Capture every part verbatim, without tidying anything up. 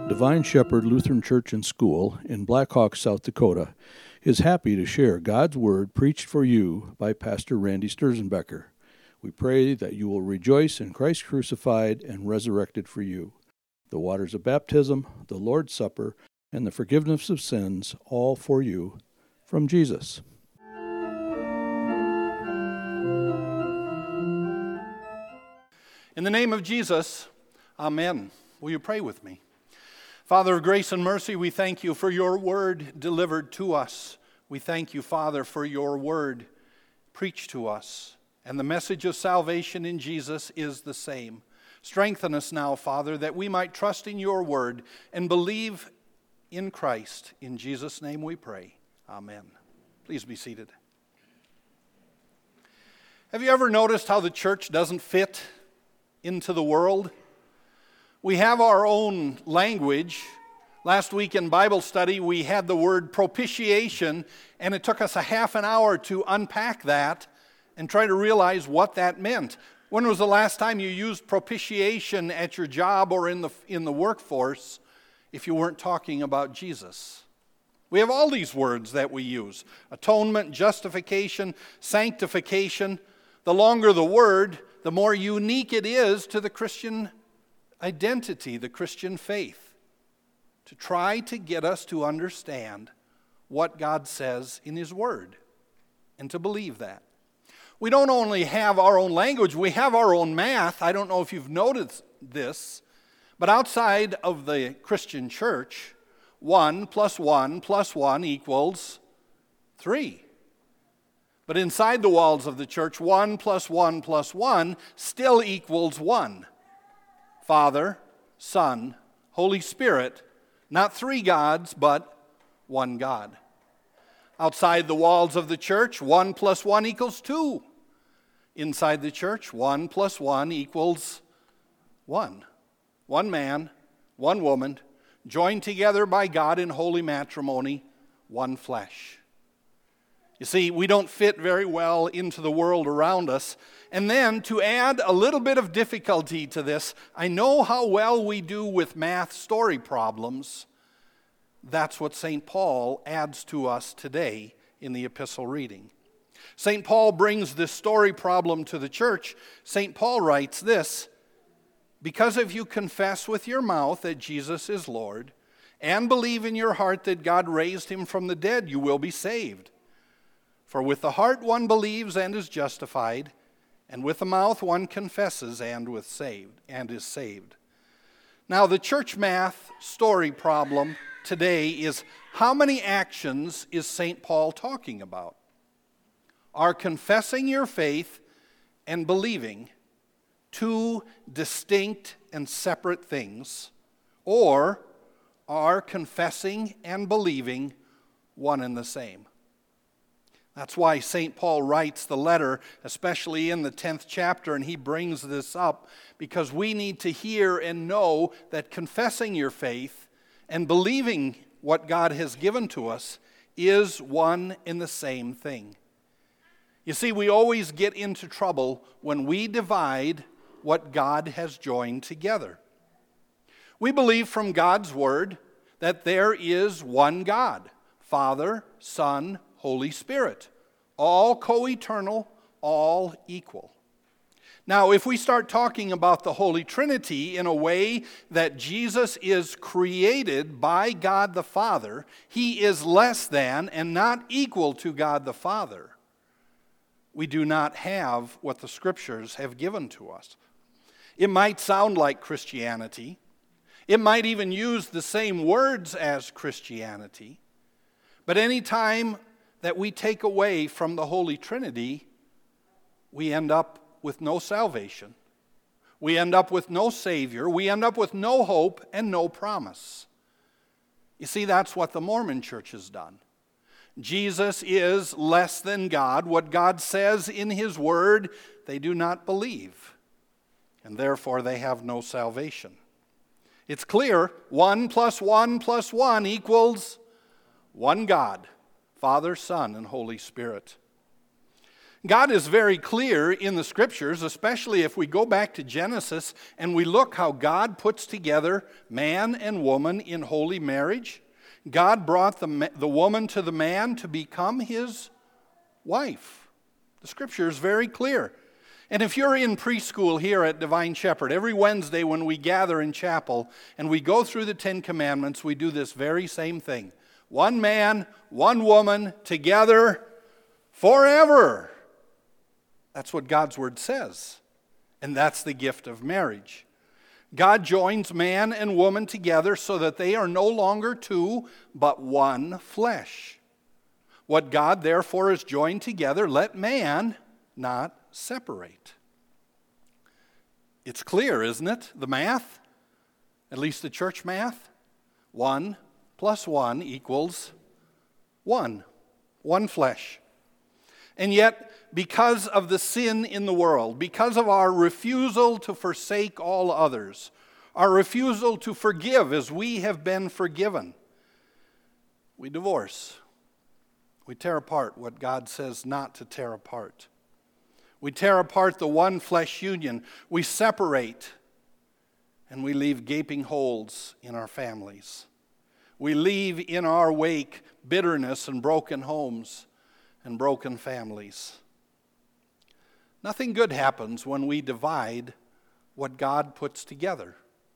Divine Shepherd Lutheran Church and School in Black Hawk, South Dakota, is happy to share God's Word preached for you by Pastor Randy Sturzenbecker. We pray that you will rejoice in Christ crucified and resurrected for you, the waters of baptism, the Lord's Supper, and the forgiveness of sins, all for you, from Jesus. In the name of Jesus, amen. Will you pray with me? Father of grace and mercy, we thank you for your word delivered to us. We thank you, Father, for your word preached to us. And the message of salvation in Jesus is the same. Strengthen us now, Father, that we might trust in your word and believe in Christ. In Jesus' name we pray. Amen. Please be seated. Have you ever noticed how the church doesn't fit into the world? We have our own language. Last week in Bible study, we had the word propitiation, and it took us a half an hour to unpack that and try to realize what that meant. When was the last time you used propitiation at your job or in the, in the workforce if you weren't talking about Jesus? We have all these words that we use: atonement, justification, sanctification. The longer the word, the more unique it is to the Christian identity, the Christian faith, to try to get us to understand what God says in His Word and to believe that. We don't only have our own language, we have our own math. I don't know if you've noticed this, but outside of the Christian church, one plus one plus one equals three. But inside the walls of the church, one plus one plus one still equals one. Father, Son, Holy Spirit, not three gods, but one God. Outside the walls of the church, one plus one equals two. Inside the church, one plus one equals one. One man, one woman, joined together by God in holy matrimony, one flesh. You see, we don't fit very well into the world around us. And then, to add a little bit of difficulty to this, I know how well we do with math story problems. That's what Saint Paul adds to us today in the epistle reading. Saint Paul brings this story problem to the church. Saint Paul writes this: "Because if you confess with your mouth that Jesus is Lord, and believe in your heart that God raised him from the dead, you will be saved. For with the heart one believes and is justified, and with the mouth one confesses and with saved and is saved." Now, the church math story problem today is, how many actions is Saint Paul talking about? Are confessing your faith and believing two distinct and separate things, or are confessing and believing one and the same? That's why Saint Paul writes the letter, especially in the tenth chapter, and he brings this up because we need to hear and know that confessing your faith and believing what God has given to us is one and the same thing. You see, we always get into trouble when we divide what God has joined together. We believe from God's Word that there is one God, Father, Son, Holy Spirit, all co-eternal, all equal. Now, if we start talking about the Holy Trinity in a way that Jesus is created by God the Father, He is less than and not equal to God the Father, we do not have what the Scriptures have given to us. It might sound like Christianity. It might even use the same words as Christianity. But any time that we take away from the Holy Trinity, we end up with no salvation. We end up with no Savior. We end up with no hope and no promise. You see, that's what the Mormon Church has done. Jesus is less than God. What God says in His Word, they do not believe. And therefore, they have no salvation. It's clear, one plus one plus one equals one God, Father, Son, and Holy Spirit. God is very clear in the Scriptures, especially if we go back to Genesis and we look how God puts together man and woman in holy marriage. God brought the, the woman to the man to become his wife. The Scripture is very clear. And if you're in preschool here at Divine Shepherd, every Wednesday when we gather in chapel and we go through the Ten Commandments, we do this very same thing. One man, one woman, together forever. That's what God's Word says. And that's the gift of marriage. God joins man and woman together so that they are no longer two, but one flesh. What God therefore has joined together, let man not separate. It's clear, isn't it? The math, at least the church math. One plus one equals one. One flesh. And yet, because of the sin in the world, because of our refusal to forsake all others, our refusal to forgive as we have been forgiven, we divorce. We tear apart what God says not to tear apart. We tear apart the one flesh union. We separate, and we leave gaping holes in our families. We leave in our wake bitterness and broken homes and broken families. Nothing good happens when we divide what God puts together.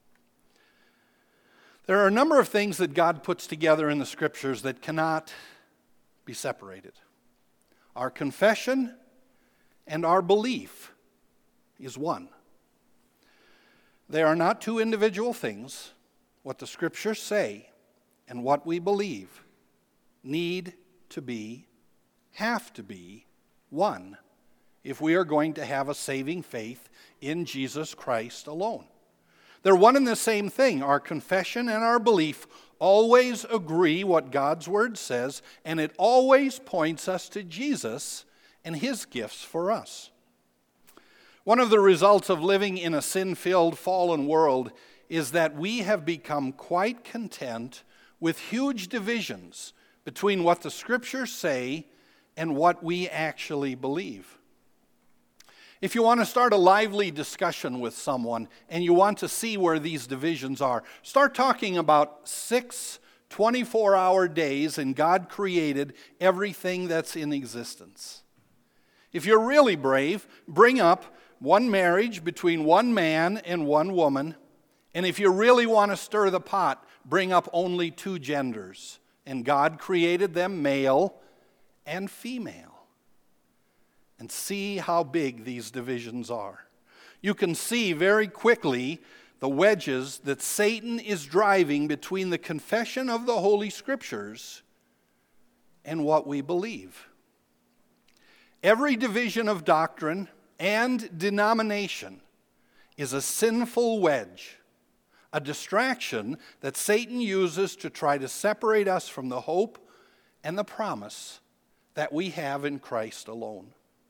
There are a number of things that God puts together in the Scriptures that cannot be separated. Our confession and our belief is one. They are not two individual things. What the Scriptures say and what we believe need to be, have to be, one if we are going to have a saving faith in Jesus Christ alone. They're one and the same thing. Our confession and our belief always agree what God's Word says, and it always points us to Jesus and His gifts for us. One of the results of living in a sin-filled, fallen world is that we have become quite content with huge divisions between what the Scriptures say and what we actually believe. If you want to start a lively discussion with someone and you want to see where these divisions are, start talking about six twenty-four hour days and God created everything that's in existence. If you're really brave, bring up one marriage between one man and one woman. And if you really want to stir the pot, bring up only two genders. And God created them male and female. And see how big these divisions are. You can see very quickly the wedges that Satan is driving between the confession of the Holy Scriptures and what we believe. Every division of doctrine and denomination is a sinful wedge, a distraction that Satan uses to try to separate us from the hope and the promise that we have in Christ alone.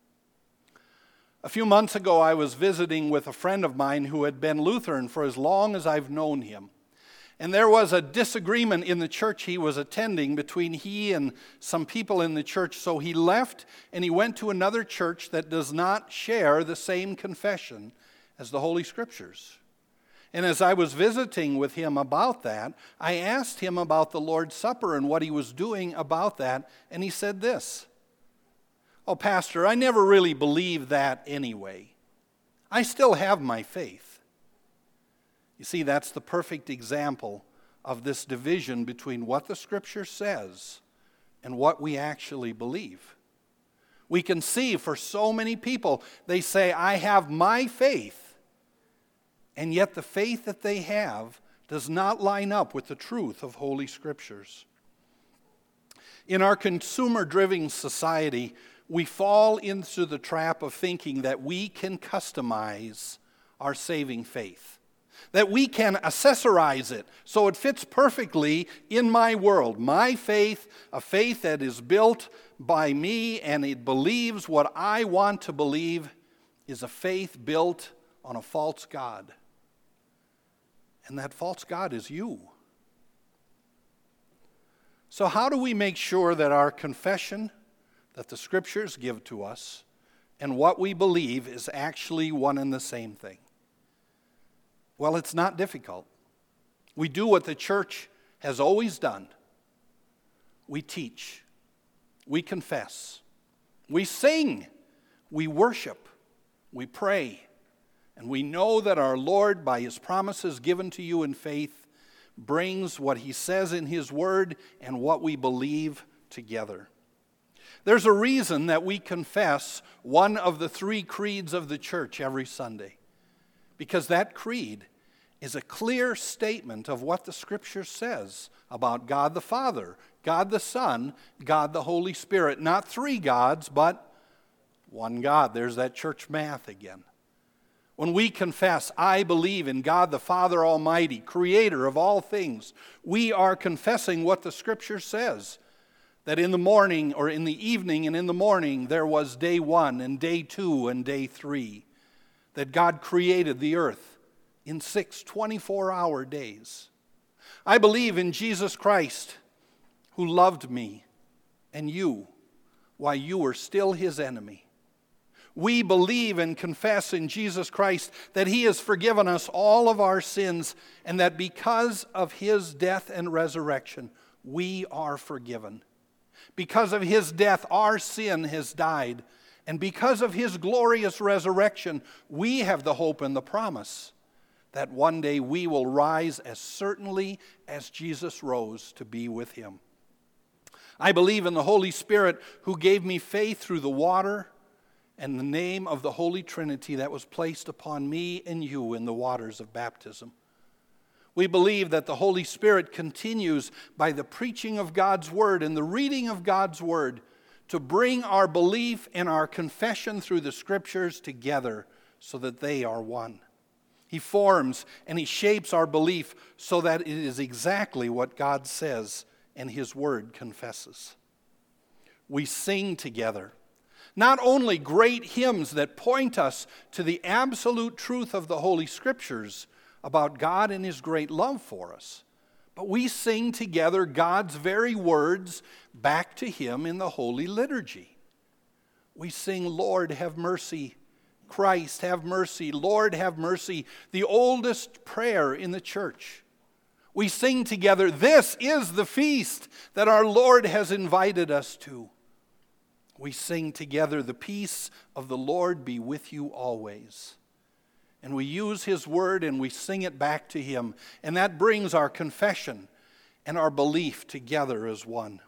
A few months ago, I was visiting with a friend of mine who had been Lutheran for as long as I've known him. And there was a disagreement in the church he was attending between he and some people in the church, so he left and he went to another church that does not share the same confession as the Holy Scriptures. And as I was visiting with him about that, I asked him about the Lord's Supper and what he was doing about that, and he said this: "Oh, Pastor, I never really believed that anyway. I still have my faith." You see, that's the perfect example of this division between what the Scripture says and what we actually believe. We can see for so many people, they say, "I have my faith," and yet the faith that they have does not line up with the truth of Holy Scriptures. In our consumer-driven society, we fall into the trap of thinking that we can customize our saving faith, that we can accessorize it so it fits perfectly in my world. My faith, a faith that is built by me and it believes what I want to believe, is a faith built on a false God. And that false God is you. So how do we make sure that our confession that the Scriptures give to us and what we believe is actually one and the same thing? Well, it's not difficult. We do what the church has always done. We teach. We confess. We sing. We worship. We pray. And we know that our Lord, by His promises given to you in faith, brings what He says in His Word and what we believe together. There's a reason that we confess one of the three creeds of the church every Sunday. Because that creed is a clear statement of what the Scripture says about God the Father, God the Son, God the Holy Spirit. Not three gods, but one God. There's that church math again. When we confess, I believe in God the Father Almighty, creator of all things, we are confessing what the Scripture says. That in the morning or in the evening and in the morning there was day one and day two and day three. That God created the earth in six twenty-four hour days. I believe in Jesus Christ, who loved me and you while you were still His enemy. We believe and confess in Jesus Christ that He has forgiven us all of our sins, and that because of His death and resurrection, we are forgiven. Because of His death, our sin has died. And because of His glorious resurrection, we have the hope and the promise that one day we will rise as certainly as Jesus rose to be with Him. I believe in the Holy Spirit, who gave me faith through the water and the name of the Holy Trinity that was placed upon me and you in the waters of baptism. We believe that the Holy Spirit continues by the preaching of God's Word and the reading of God's Word to bring our belief and our confession through the Scriptures together so that they are one. He forms and He shapes our belief so that it is exactly what God says and His Word confesses. We sing together. Not only great hymns that point us to the absolute truth of the Holy Scriptures about God and His great love for us, but we sing together God's very words back to Him in the Holy Liturgy. We sing, Lord, have mercy. Christ, have mercy. Lord, have mercy. The oldest prayer in the church. We sing together, this is the feast that our Lord has invited us to. We sing together, the peace of the Lord be with you always. And we use His Word and we sing it back to Him. And that brings our confession and our belief together as one.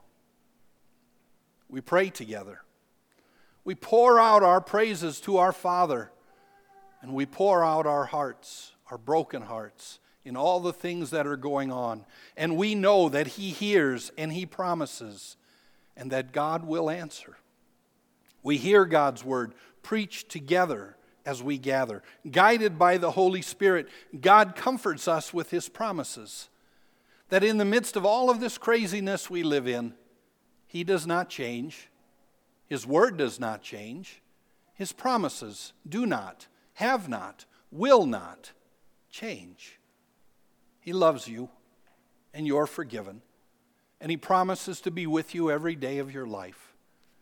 We pray together. We pour out our praises to our Father. And we pour out our hearts, our broken hearts, in all the things that are going on. And we know that He hears and He promises, and that God will answer. We hear God's Word preached together as we gather. Guided by the Holy Spirit, God comforts us with His promises. That in the midst of all of this craziness we live in, He does not change. His Word does not change. His promises do not, have not, will not change. He loves you, and you're forgiven. And He promises to be with you every day of your life.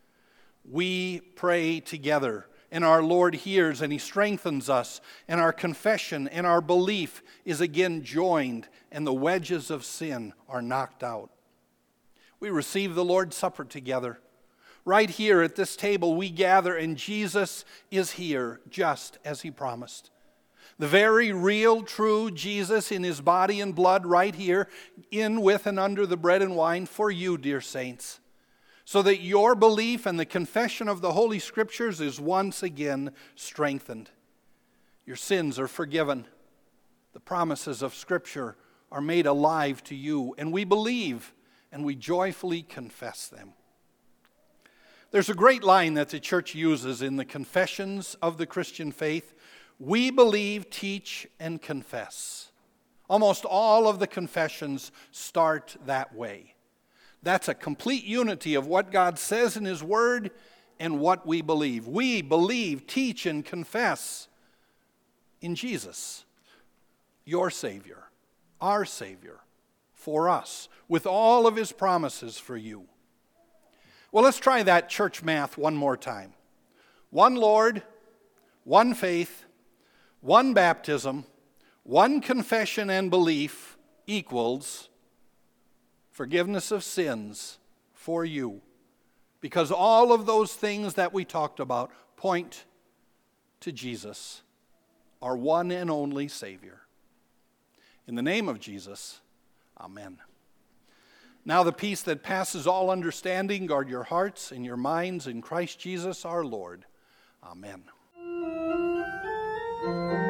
We pray together, and our Lord hears and He strengthens us, and our confession and our belief is again joined, and the wedges of sin are knocked out. We receive the Lord's Supper together. Right here at this table we gather, and Jesus is here just as He promised. The very real, true Jesus in His body and blood right here, in, with, and under the bread and wine for you, dear saints. So that your belief and the confession of the Holy Scriptures is once again strengthened. Your sins are forgiven. The promises of Scripture are made alive to you, and we believe and we joyfully confess them. There's a great line that the church uses in the confessions of the Christian faith. We believe, teach, and confess. Almost all of the confessions start that way. That's a complete unity of what God says in His Word and what we believe. We believe, teach, and confess in Jesus, your Savior, our Savior, for us, with all of His promises for you. Well, let's try that church math one more time. one Lord, one faith, one baptism, one confession and belief equals forgiveness of sins for you. Because all of those things that we talked about point to Jesus, our one and only Savior. In the name of Jesus, amen. Now the peace that passes all understanding, guard your hearts and your minds in Christ Jesus our Lord. Amen.